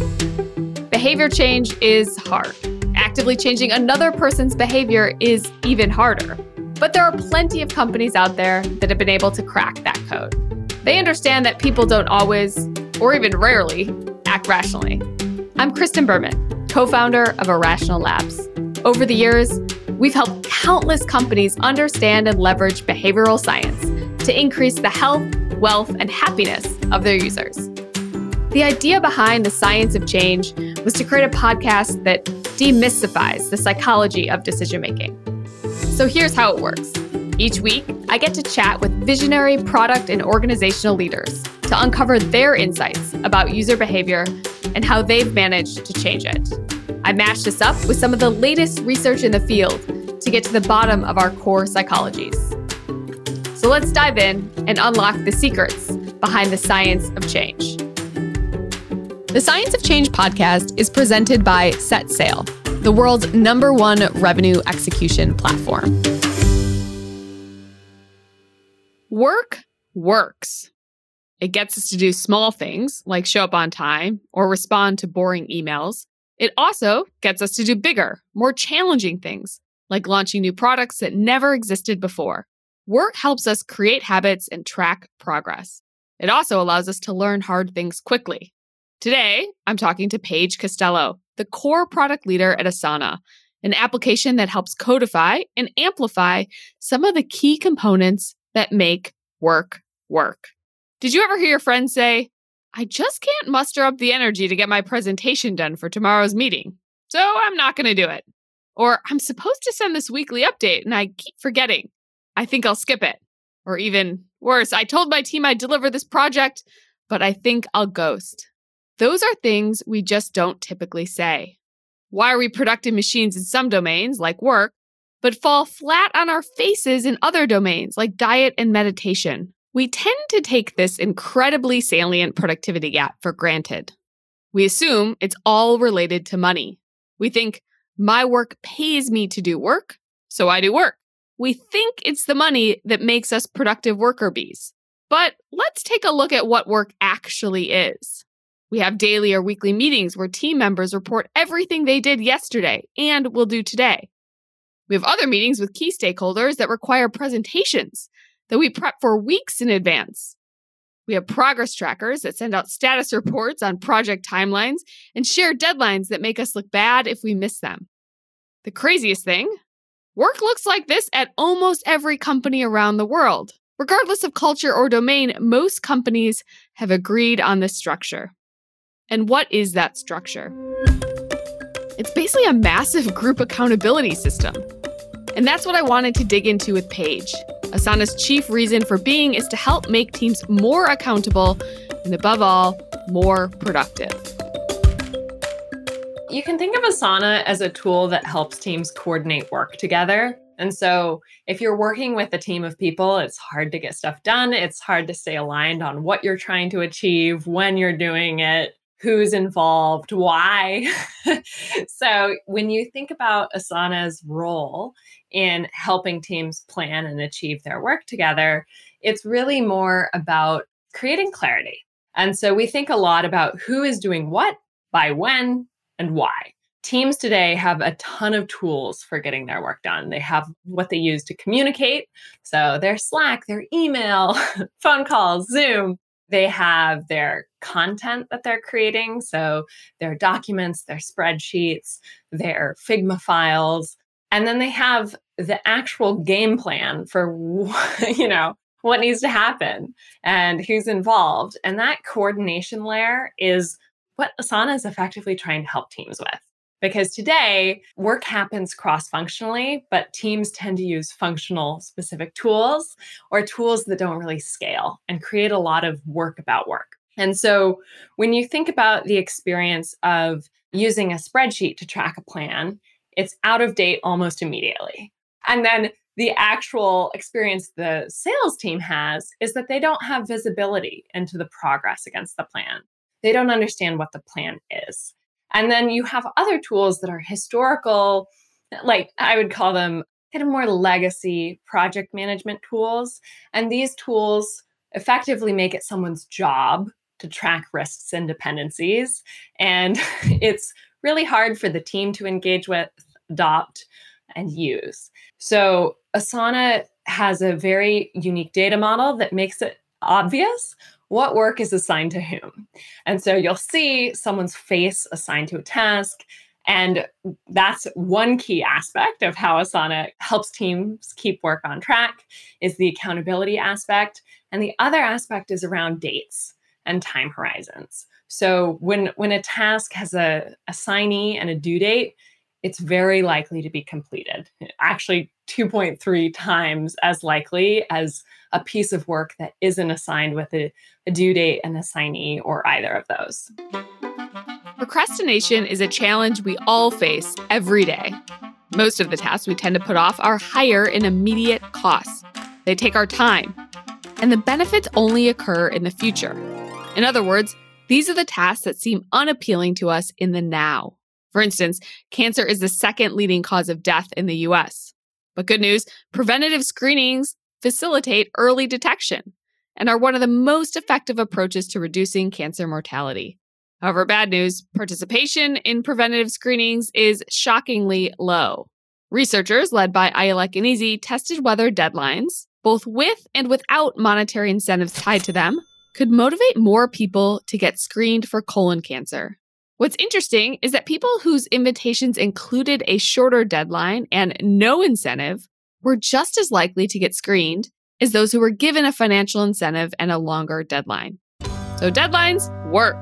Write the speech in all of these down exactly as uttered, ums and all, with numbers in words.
Behavior change is hard. Actively changing another person's behavior is even harder. But there are plenty of companies out there that have been able to crack that code. They understand that people don't always, or even rarely, act rationally. I'm Kristen Berman, co-founder of Irrational Labs. Over the years, we've helped countless companies understand and leverage behavioral science to increase the health, wealth, and happiness of their users. The idea behind the science of change was to create a podcast that demystifies the psychology of decision-making. So here's how it works. Each week, I get to chat with visionary product and organizational leaders to uncover their insights about user behavior and how they've managed to change it. I matched this up with some of the latest research in the field to get to the bottom of our core psychologies. So let's dive in and unlock the secrets behind the science of change. The Science of Change podcast is presented by SetSail, the world's number one revenue execution platform. Work works. It gets us to do small things like show up on time or respond to boring emails. It also gets us to do bigger, more challenging things like launching new products that never existed before. Work helps us create habits and track progress. It also allows us to learn hard things quickly. Today, I'm talking to Paige Costello, the core product leader at Asana, an application that helps codify and amplify some of the key components that make work work. Did you ever hear your friends say, I just can't muster up the energy to get my presentation done for tomorrow's meeting, so I'm not going to do it? Or I'm supposed to send this weekly update and I keep forgetting. I think I'll skip it. Or even worse, I told my team I'd deliver this project, but I think I'll ghost. Those are things we just don't typically say. Why are we productive machines in some domains, like work, but fall flat on our faces in other domains, like diet and meditation? We tend to take this incredibly salient productivity gap for granted. We assume it's all related to money. We think, my work pays me to do work, so I do work. We think it's the money that makes us productive worker bees. But let's take a look at what work actually is. We have daily or weekly meetings where team members report everything they did yesterday and will do today. We have other meetings with key stakeholders that require presentations that we prep for weeks in advance. We have progress trackers that send out status reports on project timelines and share deadlines that make us look bad if we miss them. The craziest thing, work looks like this at almost every company around the world. Regardless of culture or domain, most companies have agreed on this structure. And what is that structure? It's basically a massive group accountability system. And that's what I wanted to dig into with Paige. Asana's chief reason for being is to help make teams more accountable and, above all, more productive. You can think of Asana as a tool that helps teams coordinate work together. And so if you're working with a team of people, it's hard to get stuff done. It's hard to stay aligned on what you're trying to achieve, when you're doing it, who's involved, why. So when you think about Asana's role in helping teams plan and achieve their work together, it's really more about creating clarity. And so we think a lot about who is doing what, by when, and why. Teams today have a ton of tools for getting their work done. They have what they use to communicate. So their Slack, their email, phone calls, Zoom. They have their content that they're creating. So their documents, their spreadsheets, their Figma files. And then they have the actual game plan for, you know, what needs to happen and who's involved. And that coordination layer is what Asana is effectively trying to help teams with. Because today, work happens cross-functionally, but teams tend to use functional specific tools or tools that don't really scale and create a lot of work about work. And so when you think about the experience of using a spreadsheet to track a plan, it's out of date almost immediately. And then the actual experience the sales team has is that they don't have visibility into the progress against the plan. They don't understand what the plan is. And then you have other tools that are historical, like I would call them kind of more legacy project management tools. And these tools effectively make it someone's job to track risks and dependencies. And it's really hard for the team to engage with, adopt, and use. So Asana has a very unique data model that makes it obvious what work is assigned to whom. And so you'll see someone's face assigned to a task. And that's one key aspect of how Asana helps teams keep work on track, is the accountability aspect. And the other aspect is around dates and time horizons. So when, when a task has a assignee and a due date, it's very likely to be completed. Actually, two point three times as likely as a piece of work that isn't assigned with a, a due date, an assignee, or either of those. Procrastination is a challenge we all face every day. Most of the tasks we tend to put off are higher in immediate costs. They take our time, and the benefits only occur in the future. In other words, these are the tasks that seem unappealing to us in the now. For instance, cancer is the second leading cause of death in the U S. But good news, preventative screenings facilitate early detection and are one of the most effective approaches to reducing cancer mortality. However, bad news, participation in preventative screenings is shockingly low. Researchers led by Ayala Kenizi tested whether deadlines, both with and without monetary incentives tied to them, could motivate more people to get screened for colon cancer. What's interesting is that people whose invitations included a shorter deadline and no incentive were just as likely to get screened as those who were given a financial incentive and a longer deadline. So deadlines work.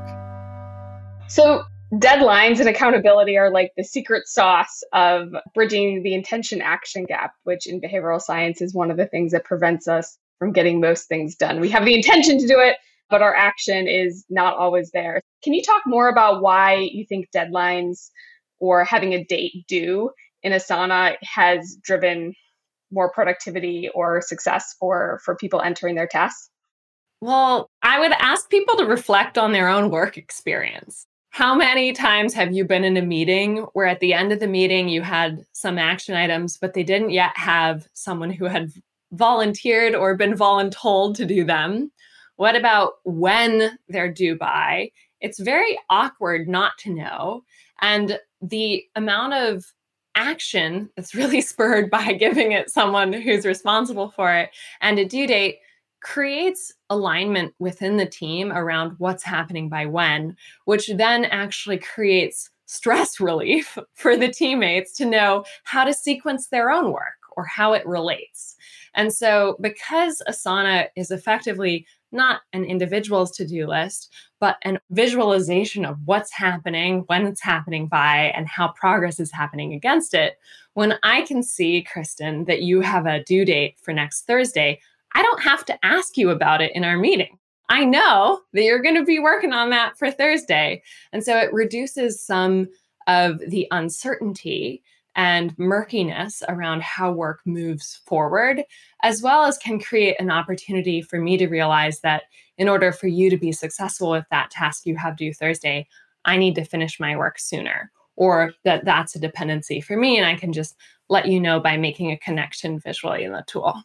So deadlines and accountability are like the secret sauce of bridging the intention-action gap, which in behavioral science is one of the things that prevents us from getting most things done. We have the intention to do it, but our action is not always there. Can you talk more about why you think deadlines or having a date due in Asana has driven more productivity or success for, for people entering their tasks? Well, I would ask people to reflect on their own work experience. How many times have you been in a meeting where at the end of the meeting you had some action items, but they didn't yet have someone who had volunteered or been voluntold to do them? What about when they're due by? It's very awkward not to know. And the amount of action that's really spurred by giving it someone who's responsible for it and a due date creates alignment within the team around what's happening by when, which then actually creates stress relief for the teammates to know how to sequence their own work or how it relates. And so because Asana is effectively not an individual's to-do list, but a visualization of what's happening, when it's happening by, and how progress is happening against it, when I can see, Kristen, that you have a due date for next Thursday, I don't have to ask you about it in our meeting. I know that you're going to be working on that for Thursday. And so it reduces some of the uncertainty and murkiness around how work moves forward, as well as can create an opportunity for me to realize that in order for you to be successful with that task you have due Thursday, I need to finish my work sooner, or that that's a dependency for me. And I can just let you know by making a connection visually in the tool.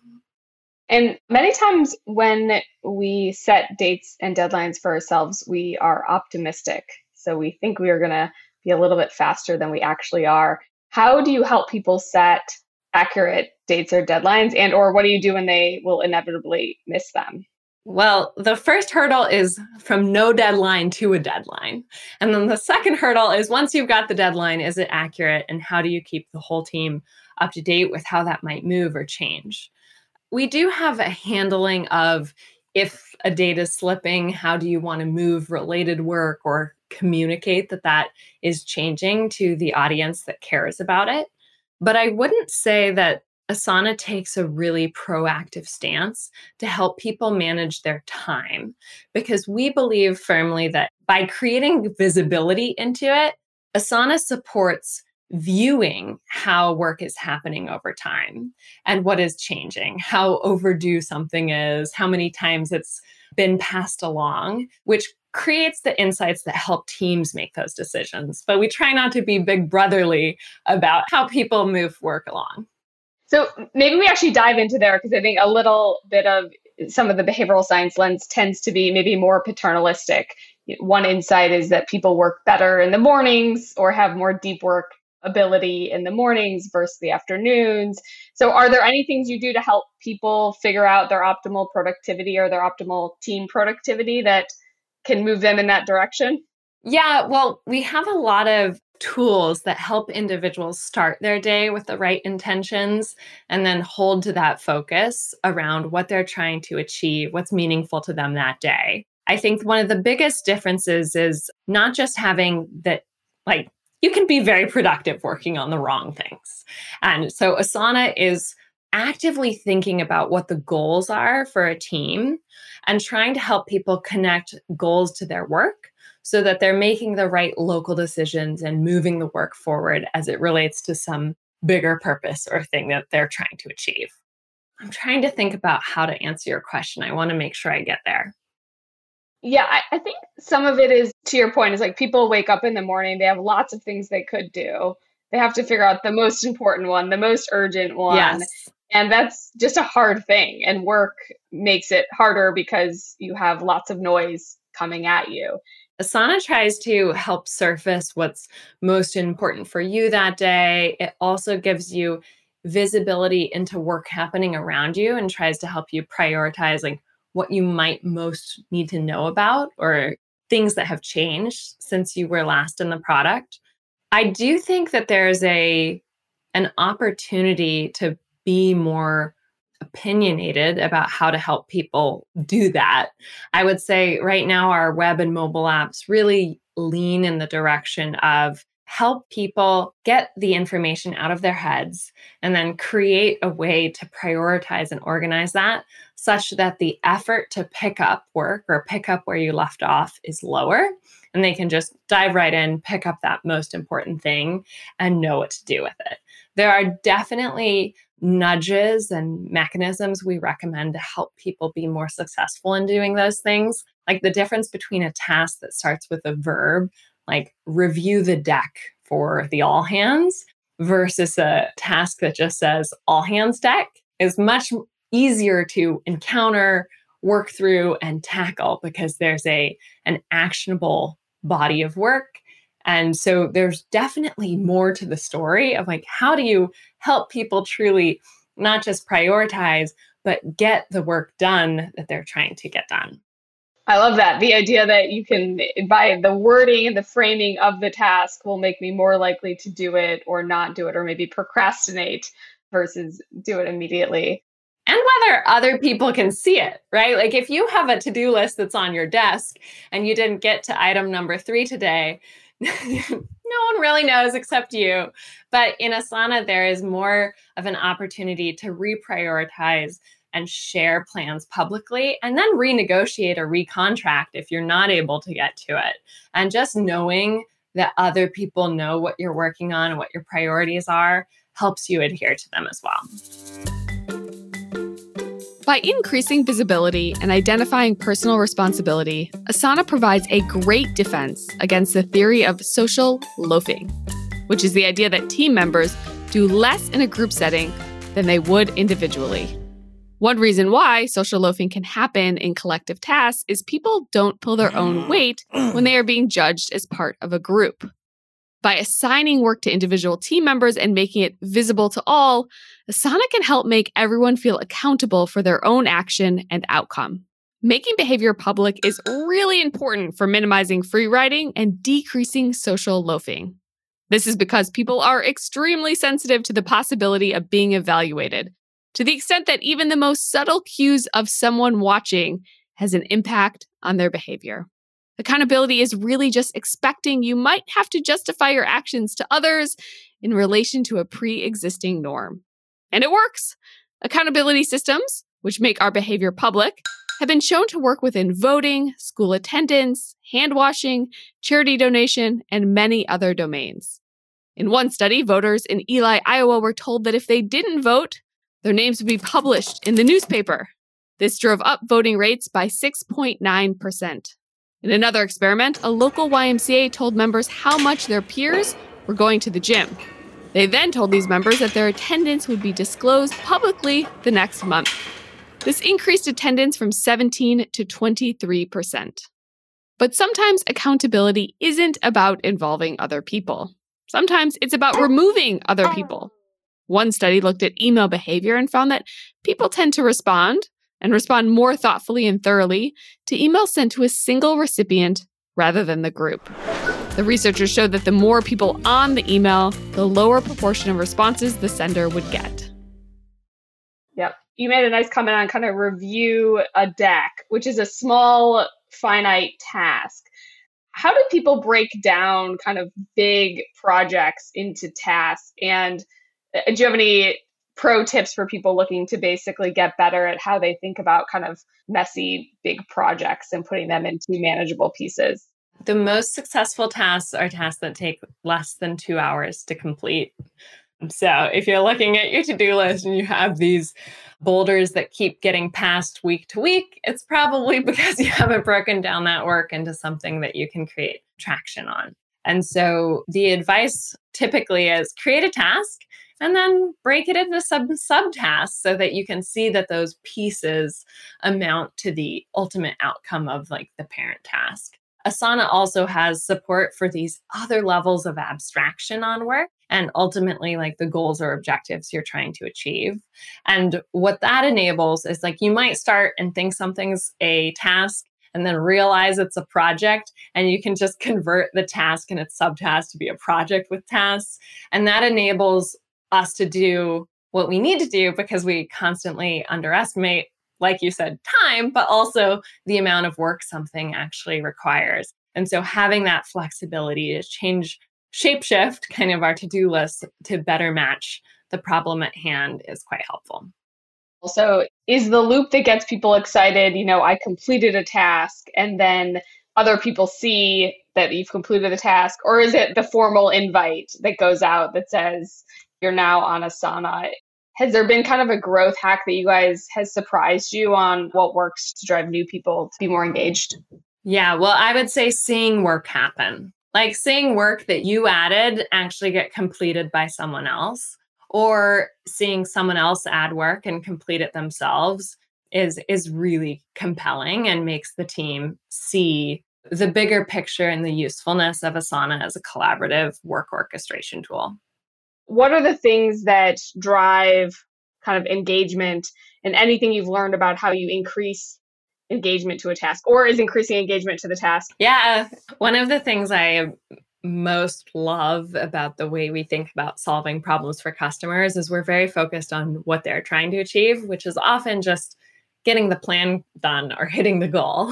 And many times when we set dates and deadlines for ourselves, we are optimistic. So we think we are going to be a little bit faster than we actually are. How do you help people set accurate dates or deadlines, and or what do you do when they will inevitably miss them? Well, the first hurdle is from no deadline to a deadline. And then the second hurdle is once you've got the deadline, is it accurate? And how do you keep the whole team up to date with how that might move or change? We do have a handling of if a date is slipping, how do you want to move related work or communicate that that is changing to the audience that cares about it. But I wouldn't say that Asana takes a really proactive stance to help people manage their time, because we believe firmly that by creating visibility into it, Asana supports viewing how work is happening over time and what is changing, how overdue something is, how many times it's been passed along, which creates the insights that help teams make those decisions. But we try not to be big brotherly about how people move work along. So maybe we actually dive into there, because I think a little bit of some of the behavioral science lens tends to be maybe more paternalistic. One insight is that people work better in the mornings or have more deep work ability in the mornings versus the afternoons. So are there any things you do to help people figure out their optimal productivity or their optimal team productivity that can move them in that direction? Yeah, well, we have a lot of tools that help individuals start their day with the right intentions and then hold to that focus around what they're trying to achieve, what's meaningful to them that day. I think one of the biggest differences is not just having that, like, you can be very productive working on the wrong things. And so Asana is actively thinking about what the goals are for a team and trying to help people connect goals to their work so that they're making the right local decisions and moving the work forward as it relates to some bigger purpose or thing that they're trying to achieve. I'm trying to think about how to answer your question. I want to make sure I get there. Yeah, I, I think some of it is, to your point, is like people wake up in the morning, they have lots of things they could do. They have to figure out the most important one, the most urgent one. Yes. And that's just a hard thing. And work makes it harder because you have lots of noise coming at you. Asana tries to help surface what's most important for you that day. It also gives you visibility into work happening around you and tries to help you prioritize like what you might most need to know about or things that have changed since you were last in the product. I do think that there's a an opportunity to be more opinionated about how to help people do that. I would say right now our web and mobile apps really lean in the direction of help people get the information out of their heads and then create a way to prioritize and organize that such that the effort to pick up work or pick up where you left off is lower. And they can just dive right in, pick up that most important thing and know what to do with it. There are definitely nudges and mechanisms we recommend to help people be more successful in doing those things. Like the difference between a task that starts with a verb, like review the deck for the all hands, versus a task that just says all hands deck is much easier to encounter, work through, and tackle because there's a an actionable body of work. And so there's definitely more to the story of like, how do you help people truly not just prioritize, but get the work done that they're trying to get done? I love that. The idea that you can, by the wording and the framing of the task, will make me more likely to do it or not do it, or maybe procrastinate versus do it immediately. And whether other people can see it, right? Like if you have a to-do list that's on your desk and you didn't get to item number three today, no one really knows except you. But in Asana, there is more of an opportunity to reprioritize and share plans publicly and then renegotiate or recontract if you're not able to get to it. And just knowing that other people know what you're working on and what your priorities are helps you adhere to them as well. By increasing visibility and identifying personal responsibility, Asana provides a great defense against the theory of social loafing, which is the idea that team members do less in a group setting than they would individually. One reason why social loafing can happen in collective tasks is people don't pull their own weight when they are being judged as part of a group. By assigning work to individual team members and making it visible to all, Asana can help make everyone feel accountable for their own action and outcome. Making behavior public is really important for minimizing free riding and decreasing social loafing. This is because people are extremely sensitive to the possibility of being evaluated, to the extent that even the most subtle cues of someone watching has an impact on their behavior. Accountability is really just expecting you might have to justify your actions to others in relation to a pre-existing norm. And it works. Accountability systems, which make our behavior public, have been shown to work within voting, school attendance, hand washing, charity donation, and many other domains. In one study, voters in Ely, Iowa were told that if they didn't vote, their names would be published in the newspaper. This drove up voting rates by six point nine percent. In another experiment, a local Y M C A told members how much their peers were going to the gym. They then told these members that their attendance would be disclosed publicly the next month. This increased attendance from seventeen to twenty-three percent. But sometimes accountability isn't about involving other people. Sometimes it's about removing other people. One study looked at email behavior and found that people tend to respond, and respond more thoughtfully and thoroughly, to emails sent to a single recipient rather than the group. The researchers showed that the more people on the email, the lower proportion of responses the sender would get. Yep. You made a nice comment on kind of review a deck, which is a small, finite task. How do people break down kind of big projects into tasks? And do you have any pro tips for people looking to basically get better at how they think about kind of messy, big projects and putting them into manageable pieces? The most successful tasks are tasks that take less than two hours to complete. So if you're looking at your to-do list and you have these boulders that keep getting passed week to week, it's probably because you haven't broken down that work into something that you can create traction on. And so the advice typically is create a task and then break it into sub subtasks so that you can see that those pieces amount to the ultimate outcome of like the parent task. Asana also has support for these other levels of abstraction on work and ultimately like the goals or objectives you're trying to achieve. And what that enables is like you might start and think something's a task and then realize it's a project, and you can just convert the task and its subtask to be a project with tasks. And that enables us to do what we need to do because we constantly underestimate, like you said, time, but also the amount of work something actually requires. And so having that flexibility to change, shapeshift kind of our to-do list to better match the problem at hand is quite helpful. So is the loop that gets people excited, you know, I completed a task and then other people see that you've completed the task, or is it the formal invite that goes out that says you're now on Asana? Has there been kind of a growth hack that you guys has surprised you on what works to drive new people to be more engaged? Yeah, well, I would say seeing work happen, like seeing work that you added actually get completed by someone else, or seeing someone else add work and complete it themselves is, is really compelling and makes the team see the bigger picture and the usefulness of Asana as a collaborative work orchestration tool. What are the things that drive kind of engagement, and anything you've learned about how you increase engagement to a task, or is increasing engagement to the task? Yeah, one of the things I most love about the way we think about solving problems for customers is we're very focused on what they're trying to achieve, which is often just getting the plan done or hitting the goal.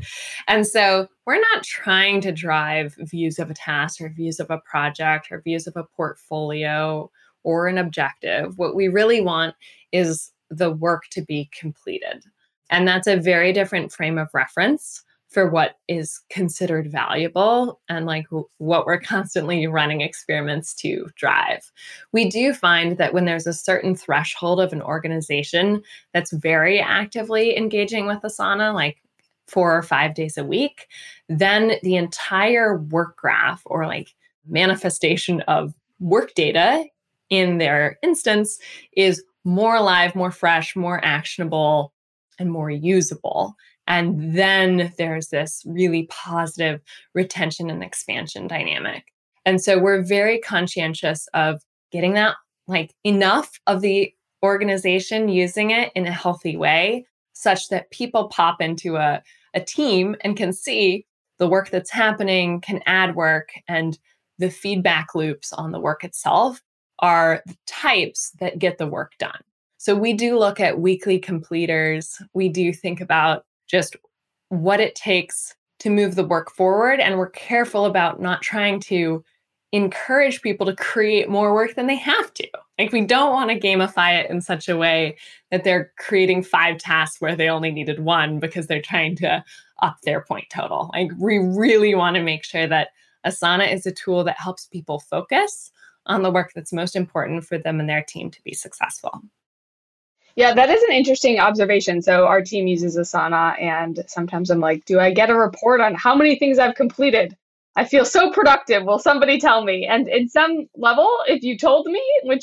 And so we're not trying to drive views of a task or views of a project or views of a portfolio or an objective. What we really want is the work to be completed. And that's a very different frame of reference for what is considered valuable and like what we're constantly running experiments to drive. We do find that when there's a certain threshold of an organization that's very actively engaging with Asana, like four or five days a week, then the entire work graph or like manifestation of work data in their instance is more alive, more fresh, more actionable, and more usable. And then there's this really positive retention and expansion dynamic. And so we're very conscientious of getting that, like enough of the organization using it in a healthy way, such that people pop into a, a team and can see the work that's happening, can add work, and the feedback loops on the work itself are the types that get the work done. So we do look at weekly completers. We do think about just what it takes to move the work forward. And we're careful about not trying to encourage people to create more work than they have to. Like we don't want to gamify it in such a way that they're creating five tasks where they only needed one because they're trying to up their point total. Like we really want to make sure that Asana is a tool that helps people focus on the work that's most important for them and their team to be successful. Yeah, that is an interesting observation. So our team uses Asana, and sometimes I'm like, do I get a report on how many things I've completed? I feel so productive. Will somebody tell me? And in some level, if you told me, which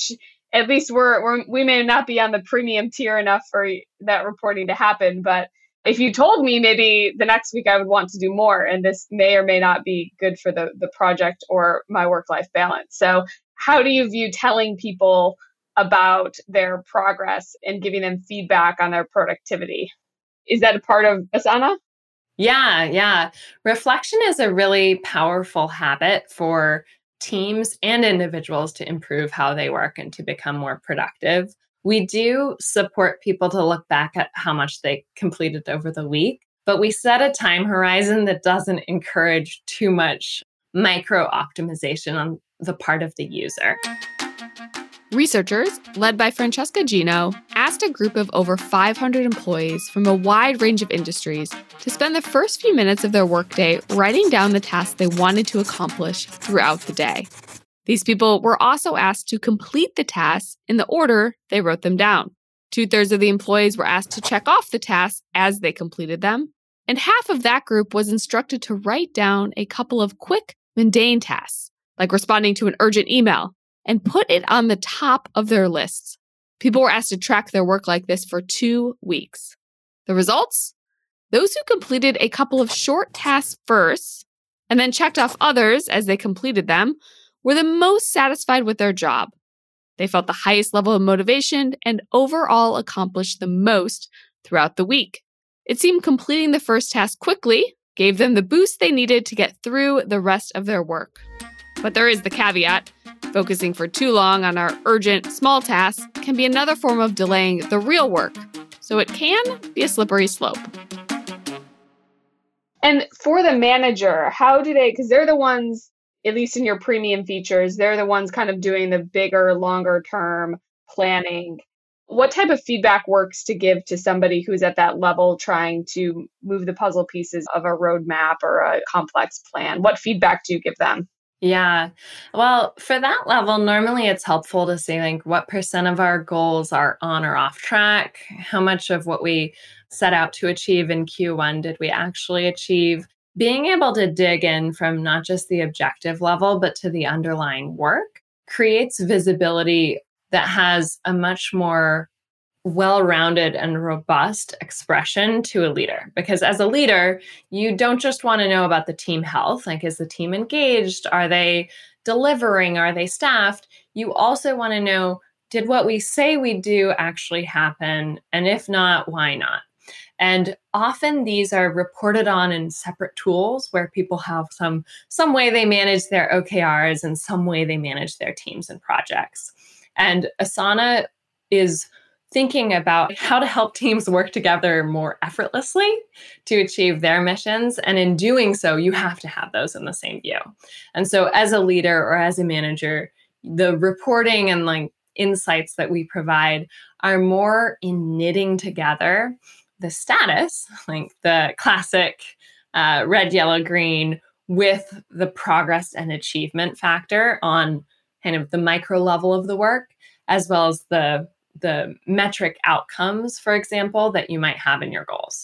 at least we're, we're we may not be on the premium tier enough for that reporting to happen. But if you told me, maybe the next week I would want to do more, and this may or may not be good for the, the project or my work-life balance. So how do you view telling people about their progress and giving them feedback on their productivity? Is that a part of Asana? Yeah, yeah. Reflection is a really powerful habit for teams and individuals to improve how they work and to become more productive. We do support people to look back at how much they completed over the week, but we set a time horizon that doesn't encourage too much micro optimization on the part of the user. Researchers, led by Francesca Gino, asked a group of over five hundred employees from a wide range of industries to spend the first few minutes of their workday writing down the tasks they wanted to accomplish throughout the day. These people were also asked to complete the tasks in the order they wrote them down. Two-thirds of the employees were asked to check off the tasks as they completed them, and half of that group was instructed to write down a couple of quick, mundane tasks, like responding to an urgent email, and put it on the top of their lists. People were asked to track their work like this for two weeks. The results? Those who completed a couple of short tasks first, and then checked off others as they completed them, were the most satisfied with their job. They felt the highest level of motivation and overall accomplished the most throughout the week. It seemed completing the first task quickly gave them the boost they needed to get through the rest of their work. But there is the caveat. Focusing for too long on our urgent, small tasks can be another form of delaying the real work. So it can be a slippery slope. And for the manager, how do they, because they're the ones, at least in your premium features, they're the ones kind of doing the bigger, longer term planning. What type of feedback works to give to somebody who's at that level trying to move the puzzle pieces of a roadmap or a complex plan? What feedback do you give them? Yeah. Well, for that level, normally it's helpful to say, like, what percent of our goals are on or off track? How much of what we set out to achieve in Q one did we actually achieve? Being able to dig in from not just the objective level, but to the underlying work creates visibility that has a much more well-rounded and robust expression to a leader. Because as a leader, you don't just want to know about the team health, like, is the team engaged? Are they delivering? Are they staffed? You also want to know, did what we say we do actually happen? And if not, why not? And often these are reported on in separate tools where people have some, some way they manage their O K Rs and some way they manage their teams and projects. And Asana is thinking about how to help teams work together more effortlessly to achieve their missions. And in doing so, you have to have those in the same view. And so as a leader or as a manager, the reporting and like insights that we provide are more in knitting together the status, like the classic uh, red, yellow, green, with the progress and achievement factor on kind of the micro level of the work, as well as the the metric outcomes, for example, that you might have in your goals.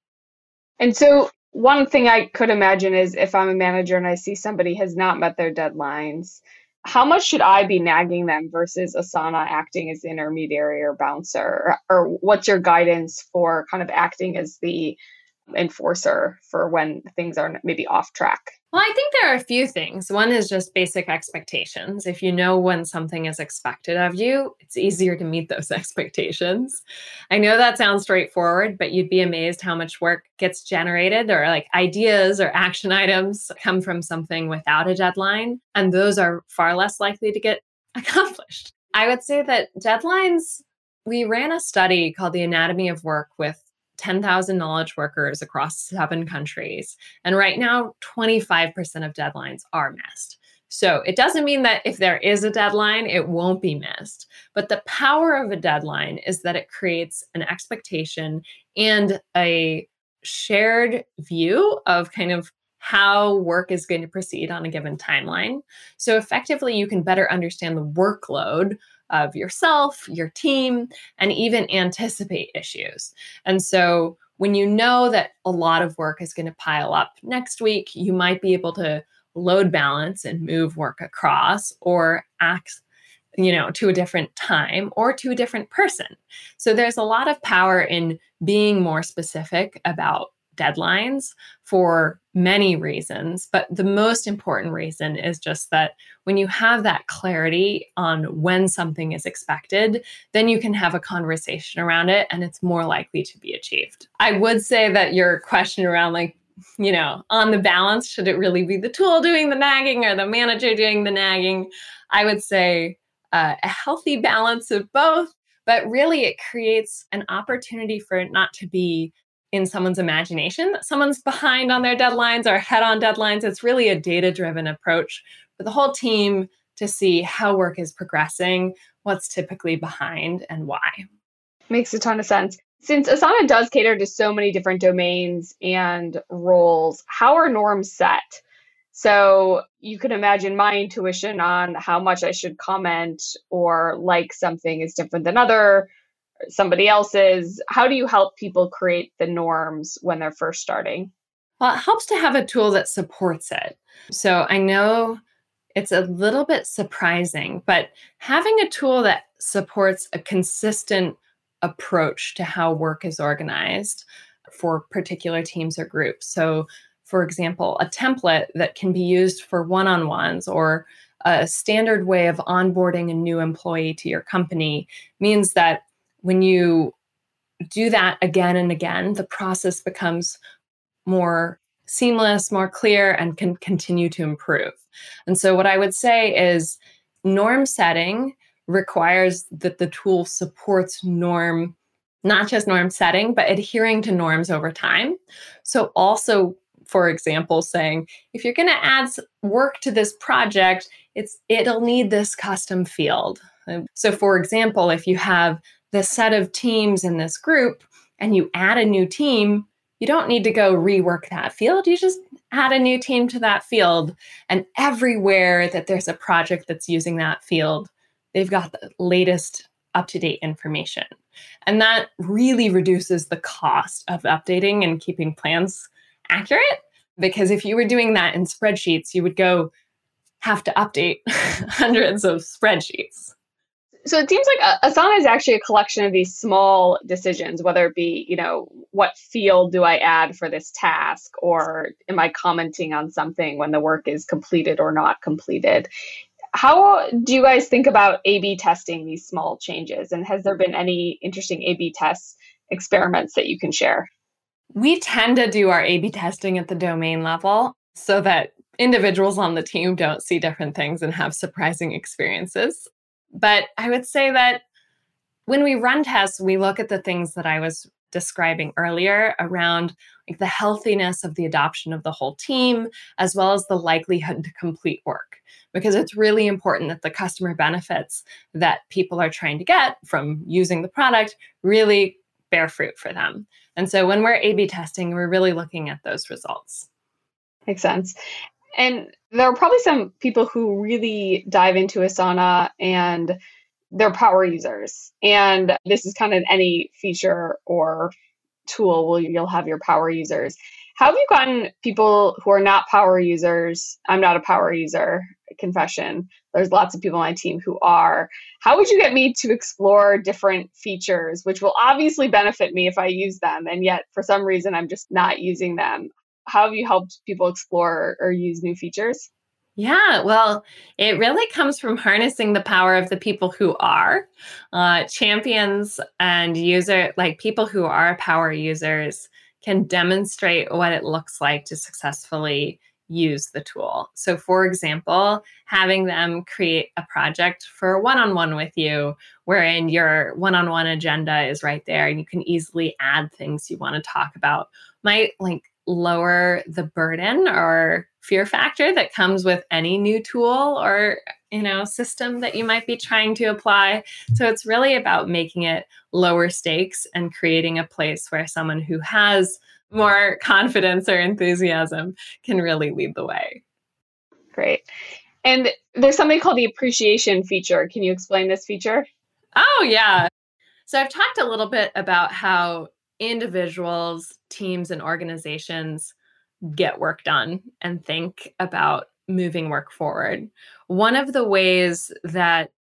And so one thing I could imagine is if I'm a manager and I see somebody has not met their deadlines, how much should I be nagging them versus Asana acting as the intermediary or bouncer? Or, or what's your guidance for kind of acting as the enforcer for when things are maybe off track? Well, I think there are a few things. One is just basic expectations. If you know when something is expected of you, it's easier to meet those expectations. I know that sounds straightforward, but you'd be amazed how much work gets generated, or like ideas or action items come from something without a deadline. And those are far less likely to get accomplished. I would say that deadlines, we ran a study called The Anatomy of Work with ten thousand knowledge workers across seven countries. And right now, twenty-five percent of deadlines are missed. So it doesn't mean that if there is a deadline, it won't be missed. But the power of a deadline is that it creates an expectation and a shared view of kind of how work is going to proceed on a given timeline. So effectively, you can better understand the workload of yourself, your team, and even anticipate issues. And so when you know that a lot of work is going to pile up next week, you might be able to load balance and move work across, or act you know, to a different time or to a different person. So there's a lot of power in being more specific about deadlines for many reasons. But the most important reason is just that when you have that clarity on when something is expected, then you can have a conversation around it and it's more likely to be achieved. I would say that your question around, like, you know, on the balance, should it really be the tool doing the nagging or the manager doing the nagging? I would say uh, a healthy balance of both, but really it creates an opportunity for it not to be in someone's imagination that someone's behind on their deadlines or ahead on deadlines. It's really a data-driven approach for the whole team to see how work is progressing, what's typically behind, and why. Makes a ton of sense. Since Asana does cater to so many different domains and roles, how are norms set? So you can imagine my intuition on how much I should comment or like something is different than other somebody else's. How do you help people create the norms when they're first starting? Well, it helps to have a tool that supports it. So I know it's a little bit surprising, but having a tool that supports a consistent approach to how work is organized for particular teams or groups. So, for example, a template that can be used for one-on-ones or a standard way of onboarding a new employee to your company means that when you do that again and again, the process becomes more seamless, more clear, and can continue to improve. And so what I would say is norm setting requires that the tool supports norm, not just norm setting, but adhering to norms over time. So also, for example, saying, if you're going to add work to this project, it's it'll need this custom field. So for example, if you have this set of teams in this group and you add a new team, you don't need to go rework that field. You just add a new team to that field. And everywhere that there's a project that's using that field, they've got the latest up-to-date information. And that really reduces the cost of updating and keeping plans accurate. Because if you were doing that in spreadsheets, you would go have to update hundreds of spreadsheets. So it seems like Asana is actually a collection of these small decisions, whether it be, you know, what field do I add for this task, or am I commenting on something when the work is completed or not completed? How do you guys think about A B testing these small changes? And has there been any interesting A B test experiments that you can share? We tend to do our A B testing at the domain level so that individuals on the team don't see different things and have surprising experiences. But I would say that when we run tests, we look at the things that I was describing earlier around like the healthiness of the adoption of the whole team, as well as the likelihood to complete work. Because it's really important that the customer benefits that people are trying to get from using the product really bear fruit for them. And so when we're A B testing, we're really looking at those results. Makes sense. And there are probably some people who really dive into Asana and they're power users. And this is kind of any feature or tool where you'll have your power users. How have you gotten people who are not power users? I'm not a power user, confession. There's lots of people on my team who are. How would you get me to explore different features, which will obviously benefit me if I use them, and yet for some reason I'm just not using them? How have you helped people explore or use new features? Yeah, well, it really comes from harnessing the power of the people who are uh, champions and user, like people who are power users can demonstrate what it looks like to successfully use the tool. So for example, having them create a project for a one-on-one with you, wherein your one-on-one agenda is right there and you can easily add things you want to talk about, might like lower the burden or fear factor that comes with any new tool or, you know, system that you might be trying to apply. So it's really about making it lower stakes and creating a place where someone who has more confidence or enthusiasm can really lead the way. Great. And there's something called the appreciation feature. Can you explain this feature? Oh, yeah. So I've talked a little bit about how individuals, teams, and organizations get work done and think about moving work forward. One of the ways that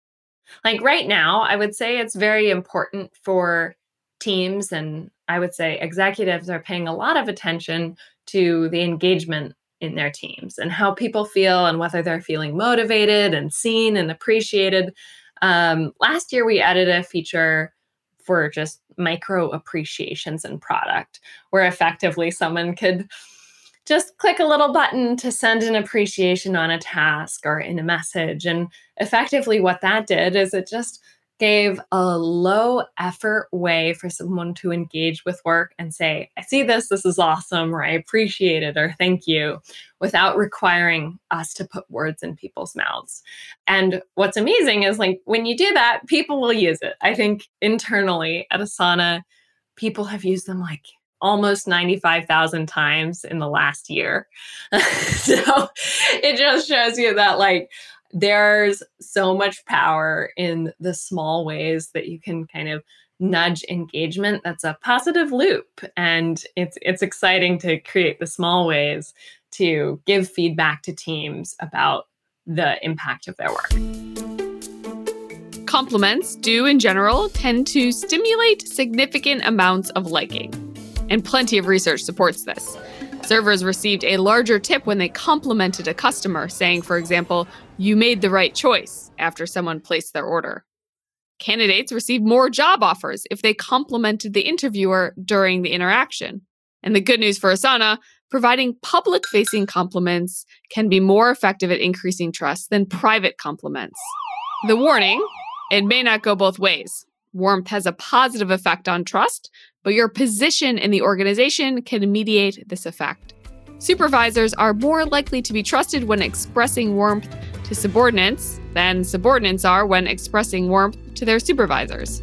Like right now, I would say it's very important for teams, and I would say executives are paying a lot of attention to the engagement in their teams and how people feel and whether they're feeling motivated and seen and appreciated. Um, last year, we added a feature for just micro appreciations in product, where effectively someone could just click a little button to send an appreciation on a task or in a message. And effectively what that did is it just gave a low effort way for someone to engage with work and say, I see this, this is awesome, or I appreciate it, or thank you, without requiring us to put words in people's mouths. And what's amazing is like when you do that, people will use it. I think internally at Asana, people have used them like almost ninety-five thousand times in the last year. So it just shows you that like there's so much power in the small ways that you can kind of nudge engagement. That's a positive loop. And it's it's exciting to create the small ways to give feedback to teams about the impact of their work. Compliments do, in general, tend to stimulate significant amounts of liking. And plenty of research supports this. Servers received a larger tip when they complimented a customer, saying, for example, you made the right choice after someone placed their order. Candidates received more job offers if they complimented the interviewer during the interaction. And the good news for Asana, providing public-facing compliments can be more effective at increasing trust than private compliments. The warning, it may not go both ways. Warmth has a positive effect on trust, but your position in the organization can mediate this effect. Supervisors are more likely to be trusted when expressing warmth to subordinates than subordinates are when expressing warmth to their supervisors.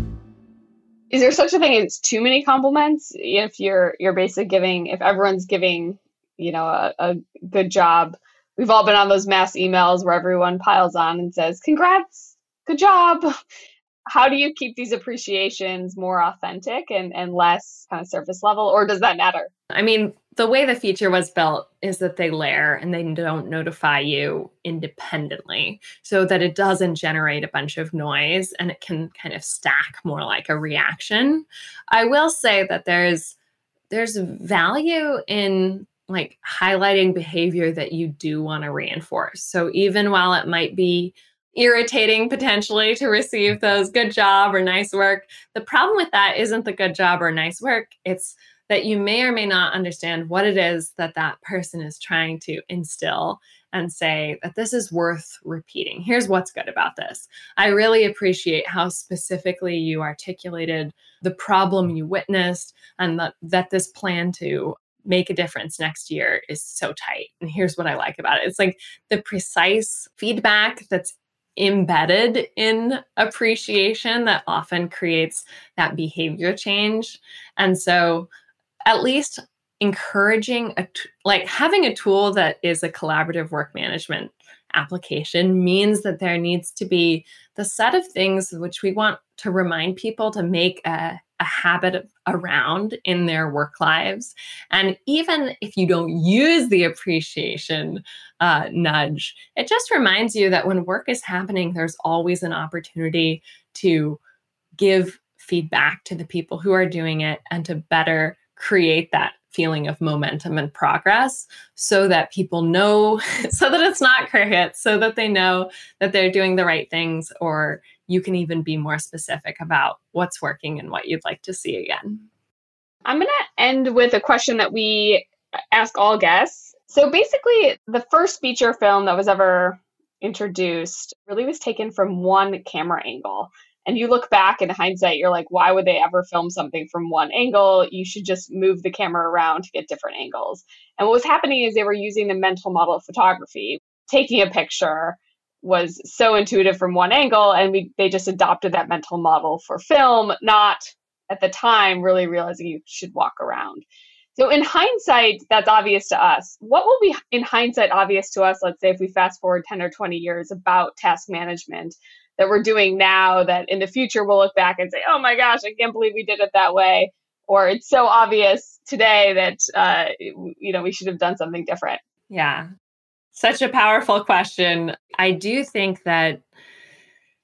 Is there such a thing as too many compliments? If you're you're basically giving, if everyone's giving, you know, a, a good job, we've all been on those mass emails where everyone piles on and says, congrats, good job. How do you keep these appreciations more authentic and, and less kind of surface level, or does that matter? I mean, the way the feature was built is that they layer and they don't notify you independently so that it doesn't generate a bunch of noise and it can kind of stack more like a reaction. I will say that there's there's value in like highlighting behavior that you do want to reinforce. So even while it might be irritating potentially to receive those good job or nice work, the problem with that isn't the good job or nice work. It's that you may or may not understand what it is that that person is trying to instill and say that this is worth repeating. Here's what's good about this. I really appreciate how specifically you articulated the problem you witnessed and that, that this plan to make a difference next year is so tight. And here's what I like about it. It's like the precise feedback that's embedded in appreciation that often creates that behavior change. And so at least encouraging, a t- like having a tool that is a collaborative work management application means that there needs to be the set of things which we want to remind people to make a, a habit of, around in their work lives. And even if you don't use the appreciation uh, nudge, it just reminds you that when work is happening, there's always an opportunity to give feedback to the people who are doing it and to better create that feeling of momentum and progress so that people know, so that it's not crickets, so that they know that they're doing the right things, or you can even be more specific about what's working and what you'd like to see again. I'm going to end with a question that we ask all guests. So basically, the first feature film that was ever introduced really was taken from one camera angle. And you look back in hindsight, you're like, why would they ever film something from one angle? You should just move the camera around to get different angles. And what was happening is they were using the mental model of photography. Taking a picture was so intuitive from one angle, and we they just adopted that mental model for film, not at the time really realizing you should walk around. So in hindsight, that's obvious to us. What will be in hindsight obvious to us, let's say if we fast forward ten or twenty years about task management that we're doing now, that in the future we'll look back and say, oh my gosh, I can't believe we did it that way. Or it's so obvious today that, uh, you know, we should have done something different. Yeah, such a powerful question. I do think that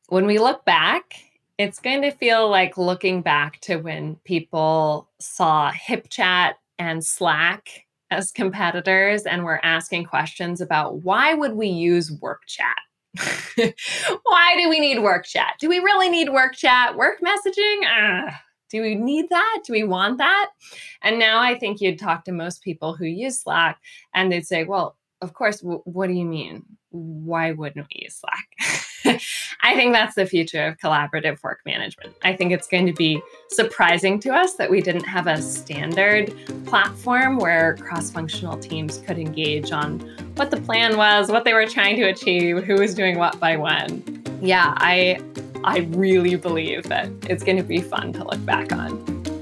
When we look back, it's going to feel like looking back to when people saw HipChat and Slack as competitors and were asking questions about why would we use work chat? Why do we need work chat? Do we really need work chat? Work messaging? Ugh. Do we need that? Do we want that? And now I think you'd talk to most people who use Slack and they'd say, well, of course, w- what do you mean? Why wouldn't we use Slack? I think that's the future of collaborative work management. I think it's going to be surprising to us that we didn't have a standard platform where cross-functional teams could engage on what the plan was, what they were trying to achieve, who was doing what by when. Yeah, I I really believe that it's going to be fun to look back on.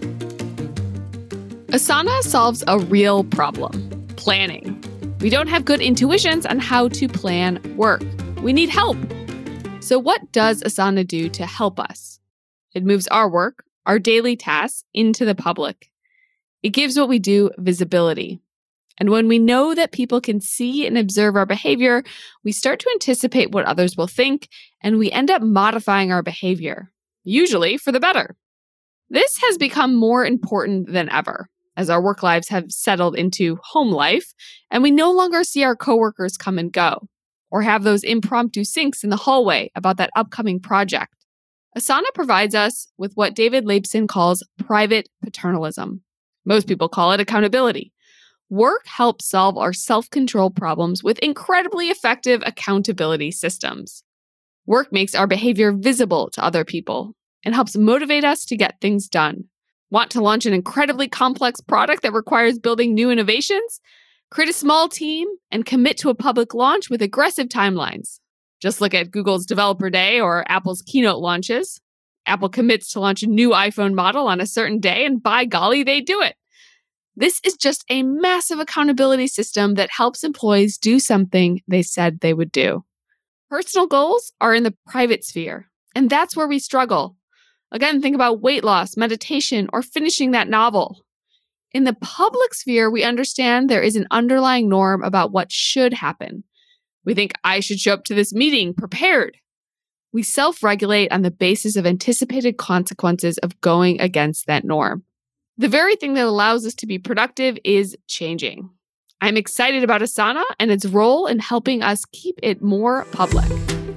Asana solves a real problem, planning. We don't have good intuitions on how to plan work. We need help. So what does Asana do to help us? It moves our work, our daily tasks, into the public. It gives what we do visibility. And when we know that people can see and observe our behavior, we start to anticipate what others will think, and we end up modifying our behavior, usually for the better. This has become more important than ever, as our work lives have settled into home life, and we no longer see our coworkers come and go, or have those impromptu syncs in the hallway about that upcoming project. Asana provides us with what David Laibson calls private paternalism. Most people call it accountability. Work helps solve our self-control problems with incredibly effective accountability systems. Work makes our behavior visible to other people and helps motivate us to get things done. Want to launch an incredibly complex product that requires building new innovations? Create a small team and commit to a public launch with aggressive timelines. Just look at Google's Developer Day or Apple's keynote launches. Apple commits to launch a new iPhone model on a certain day, and by golly, they do it. This is just a massive accountability system that helps employees do something they said they would do. Personal goals are in the private sphere, and that's where we struggle. Again, think about weight loss, meditation, or finishing that novel. In the public sphere, we understand there is an underlying norm about what should happen. We think I should show up to this meeting prepared. We self-regulate on the basis of anticipated consequences of going against that norm. The very thing that allows us to be productive is changing. I'm excited about Asana and its role in helping us keep it more public.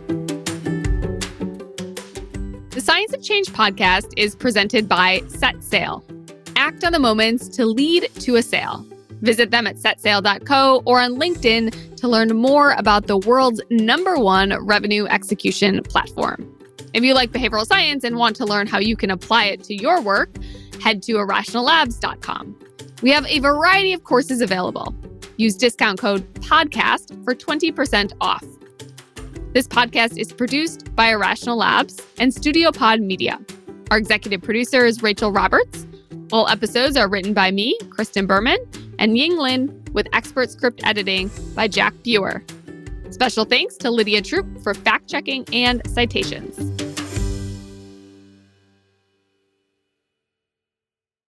The Science of Change podcast is presented by Set Sail. Act on the moments to lead to a sale. Visit them at set sail dot co or on LinkedIn to learn more about the world's number one revenue execution platform. If you like behavioral science and want to learn how you can apply it to your work, head to irrational labs dot com. We have a variety of courses available. Use discount code PODCAST for twenty percent off. This podcast is produced by Irrational Labs and Studio Pod Media. Our executive producer is Rachel Roberts. All episodes are written by me, Kristen Berman, and Ying Lin, with expert script editing by Jack Buer. Special thanks to Lydia Troop for fact-checking and citations.